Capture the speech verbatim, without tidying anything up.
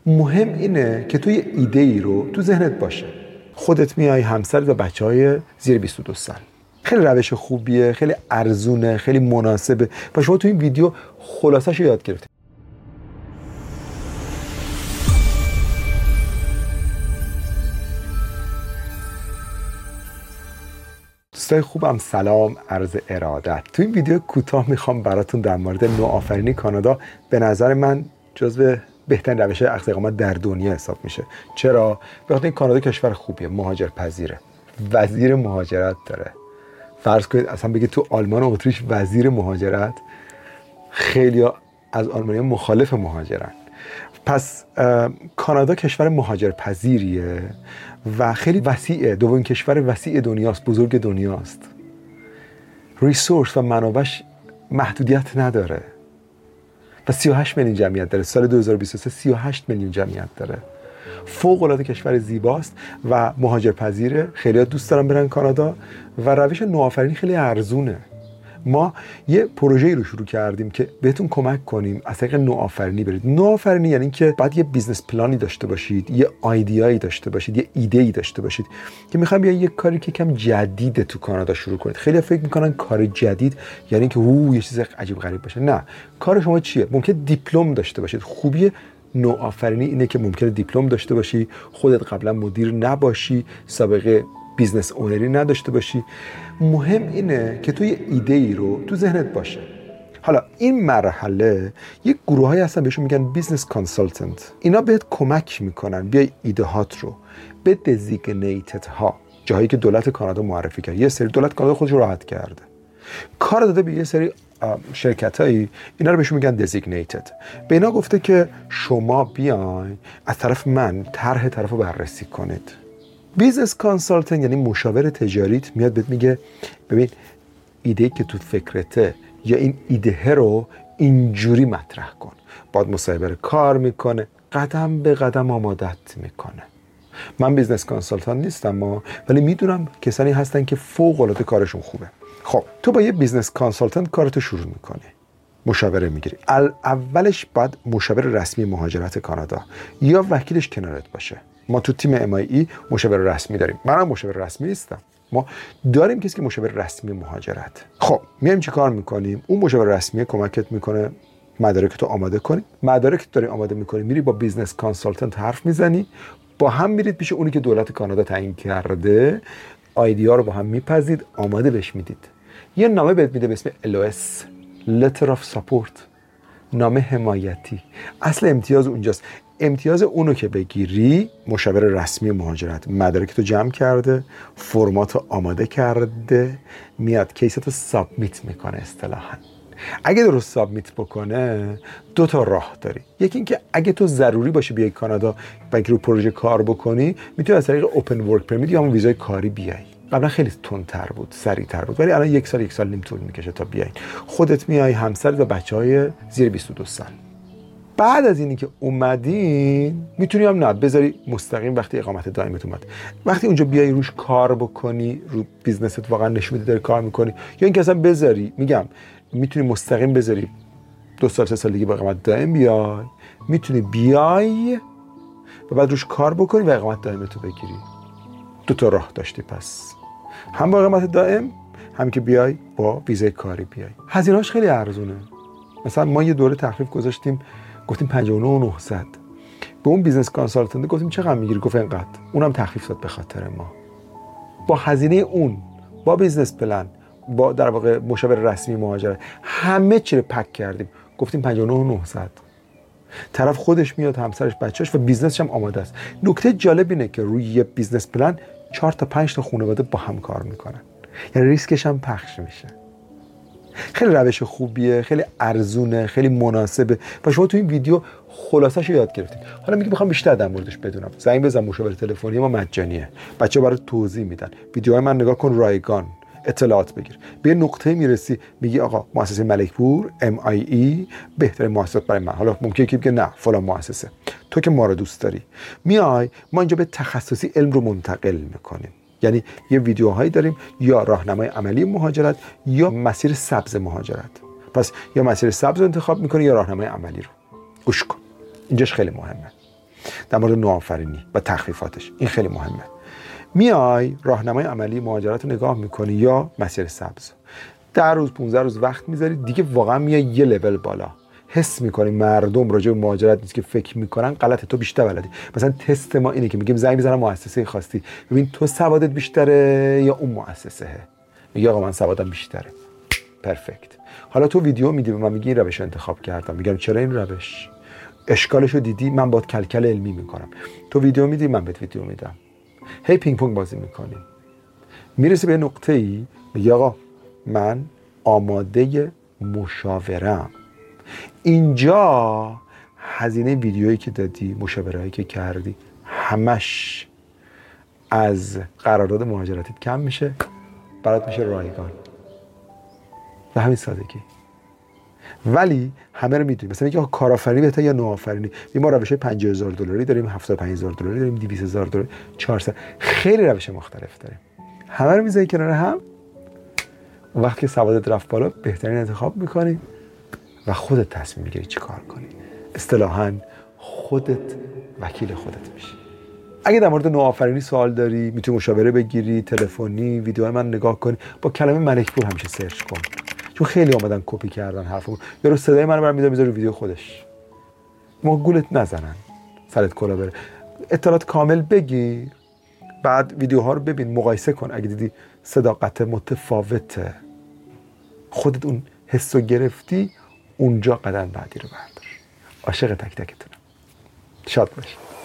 مهم اینه که تو یه ایده ای رو تو ذهنت باشه. خودت میای، همسرت و بچهای زیر بیست و دو سال. خیلی روش خوبیه، خیلی ارزونه، خیلی مناسبه و شما تو این ویدیو خلاصه‌شو یاد گرفتید. دوستای خوبم، سلام، عرض ارادت. تو این ویدیو کوتاه میخوام براتون در مورد نوآفرینی کانادا به نظر من جزو بهترین روش اخذ اقامت در دنیا حساب میشه. چرا؟ به خاطر این کانادا کشور خوبیه، مهاجرپذیره، وزیر مهاجرت داره. فرض کنید اصلا بگید تو آلمان و اتریش وزیر مهاجرت، خیلی از آلمانی‌ها مخالف مهاجرن. پس کانادا کشور مهاجرپذیریه و خیلی وسیعه، دومین کشور وسیع دنیاست، بزرگ دنیاست. ریسورس و منابعش محدودیت نداره و سی و هشت میلیون جمعیت داره. سال دو هزار و بیست و سه سی و هشت میلیون جمعیت داره. فوق العاده کشور زیباست و مهاجرپذیره. خیلی‌ها دوست دارن برن کانادا و روش نوآفرینی خیلی ارزونه. ما یه پروژه‌ای رو شروع کردیم که بهتون کمک کنیم از طریق نوآفرینی برید. نوآفرینی یعنی که باید یه بیزنس پلانی داشته باشید، یه ایده‌ای داشته باشید، یه ایده‌ای داشته باشید که می‌خوایم یه کاری که کم جدید تو کانادا شروع کنید. خیلی فکر می‌کنن کار جدید یعنی که او یه چیز عجیب غریب باشه. نه، کار شما چیه؟ ممکن دیپلم داشته باشید. خوبی نوآفرینی اینه که ممکنه دیپلم داشته باشی، خودت قبلا مدیر نباشی، سابقه بیزنس اونری نداشته باشی. مهم اینه که تو یه ایده ای رو تو ذهنت باشه. حالا این مرحله یک گروهایی هستن بهشون میگن بیزنس کانسالتنت. اینا بهت کمک میکنن بیای ایده هات رو به دزیگنیتد ها، جاهایی که دولت کانادا معرفی کرد. یه سری دولت کانادا خودش رو راحت کرده، کار داده به یه سری شرکتایی، اینا رو بهشون میگن دزیگنیتد. به اینا گفته که شما بیاین از طرف من طرح طرفو بررسی کنید. بیزنس کانسالتنت یعنی مشاور تجاریت میاد بهت میگه ببین ایده که تو فکرته یا این ایده رو اینجوری مطرح کن. بعد مصاحبه کار میکنه، قدم به قدم آمادت میکنه. من بیزنس کانسالتنت نیستم ولی میدونم کسانی هستن که فوق العاده کارشون خوبه. خب تو با یه بیزنس کانسالتنت کارتو شروع میکنی، مشاوره میگیری. اولش باید مشاور رسمی مهاجرت کانادا یا وکیلش کنارت باشه. ما تو تیم ام آی ای مشاور رسمی داریم. منم مشاور رسمی نیستم. ما داریم کسی که مشاور رسمی مهاجرت. خب میایم چی کار میکنیم؟ اون مشاور رسمی کمکت میکنه مدارکتو آماده کنی. مدارکت داری آماده میکنی، میری با بیزنس کانسالتنت حرف میزنی، با هم میرید پیش اونی که دولت کانادا تعیین کرده، ایده ها رو با هم میپذید، آماده بهش میدید. یه نامه بهت میده به اسم ال او اس، Letter of Support، نامه حمایتی. اصل امتیاز اونجاست. امتیاز اونو که بگیری، مشاور رسمی مهاجرت مدارکتو جمع کرده، فرماتو آماده کرده، میاد کیستو سابمیت میکنه. اصطلاحاً اگه درست سابمیت بکنه دو تا راه داری. یکی این که اگه تو ضروری باشه بیای کانادا و اینکه رو پروژه کار بکنی، میتونی از طریق اوپن ورک پرمیت یا همون ویزای کاری بیای. قبلا خیلی تندتر بود، سریعتر بود، ولی الان یک سال یک سال نیم طول میکشه تا بیای. خودت میای، همسرت و بچهای زیر بیست و دو سال. بعد از اینی که اومدین میتونی هم نه بذاری مستقیم وقتی اقامت دائمت اومد. وقتی اونجا بیای روش کار بکنی، رو بیزنست واقعا نشون میده داری کار میکنی، یا اینکه اصلا بذاری، میگم میتونی مستقیم بذاری دو سال سه سال دیگه با اقامت دائم بیای، میتونی بیای و بعد روش کار بکنی و اقامت دائمتو بگیری. دو تا راه داشتی. پس هم با اقامت دائم، هم که بیای با ویزای کاری بیای. هزینه‌اش خیلی ارزونه. مثلا ما یه دوره تخفیف گذاشتیم، گفتیم پنجاه و نه و نهصد. به اون بیزنس کانسالتنت گفتیم چقدر میگیری؟ گفت اینقدر. اونم تخفیف داد به خاطر ما. با هزینه اون، با بیزنس پلن، با در واقع مشاور رسمی مهاجرت، همه چی رو پک کردیم. گفتیم پنجاه و نه و نهصد. طرف خودش میاد، همسرش، بچه‌اش و بیزنسش هم آماده است. نکته جالب اینه که روی یه بیزنس پلن چهار تا پنج تا خانواده با هم کار میکنن. یعنی ریسکش هم پخش میشه. خیلی روش خوبیه، خیلی ارزونه، خیلی مناسبه و شما تو این ویدیو خلاصه‌شو یاد گرفتید. حالا میگی میخوام بیشتر در موردش بدونم، زنگ بزن، مشاوره تلفنی ما مجانیه. بچه‌ها برات توضیح میدن. ویدیوهای من نگاه کن، رایگان اطلاعات بگیر. به نقطه میرسی میگی آقا مؤسسه ملکپور ام آی ای بهترین مؤسسات برای من. حالا ممکنه که بگی نه فلان مؤسسه. تو که ما رو دوست داری، میای ما اینجا به تخصصی علم رو منتقل میکنیم. یعنی یه ویدیوهایی داریم یا راهنمای عملی مهاجرت یا مسیر سبز مهاجرت. پس یا مسیر سبز رو انتخاب میکنی یا راهنمای عملی رو. گوش کن، اینجاش خیلی مهمه. در مورد نوآفرینی و تخفیفاتش. این خیلی مهمه. میای راهنمای عملی مهاجرت رو نگاه میکنی یا مسیر سبز، ده روز پونزده روز وقت میذاری، دیگه واقعا میای یه لول بالا، حس میکنی مردم راجع به مهاجرت نیست که فکر میکنن غلطه، تو بیشتر بلدی. مثلا تست ما اینه که میگیم زنگ بزنم مؤسسه خواستی، ببین تو سوادت بیشتره یا اون مؤسسه. میگه آقا من سوادم بیشتره. پرفکت. حالا تو ویدیو میدی به من، میگی این روش رو انتخاب کردم، میگم چرا این روش؟ اشکالشو دیدی؟ من باید کلکل علمی میکنم. تو ویدیو میدی، من بهت ویدیو میدم. هی پینگ پونگ بازی میکنیم. میرسی به نقطه‌ای میگی آقا من آماده مشاورم. اینجا هزینه ویدیویی که دادی، مشاورهایی که کردی، همش از قرارداد مهاجرتیت کم میشه، برات میشه رایگان. به همین سادگی. ولی همه رو میدونیم. مثلا میگه کارآفرینی بهتره یا نوآفرینی؟ ما روش پنجاه هزار دلاری داریم، هفتاد و پنج هزار دلاری داریم، دویست هزار دلاری، چهارصد، خیلی روش مختلف داریم. همه رو میذاری کنار هم. اون وقت که سوادت رفت بالا، بهترین انتخاب میکنی و خودت تصمیم میگیری چی کار کنی. اصطلاحاً خودت وکیل خودت میشی. اگه در مورد نوآفرینی سوال داری، میتونی مشاوره بگیری، تلفنی، ویدیو من نگاه کنی. با کلمه ملک‌پور همیشه سرچ کن، چون خیلی اومدن کپی کردن حرفمو. یارو صدای منو برام میذاره میذاره ویدیو خودش. ما گولت نزنن، سرت کلا بره. اطلاعات کامل بگیر، بعد ویدیوها رو ببین، مقایسه کن. اگه دیدی صداقت متفاوته، خودت اون حسو گرفتی، اونجا قدم بعدی رو بردار. عاشق تک تکتونم. شاد باش.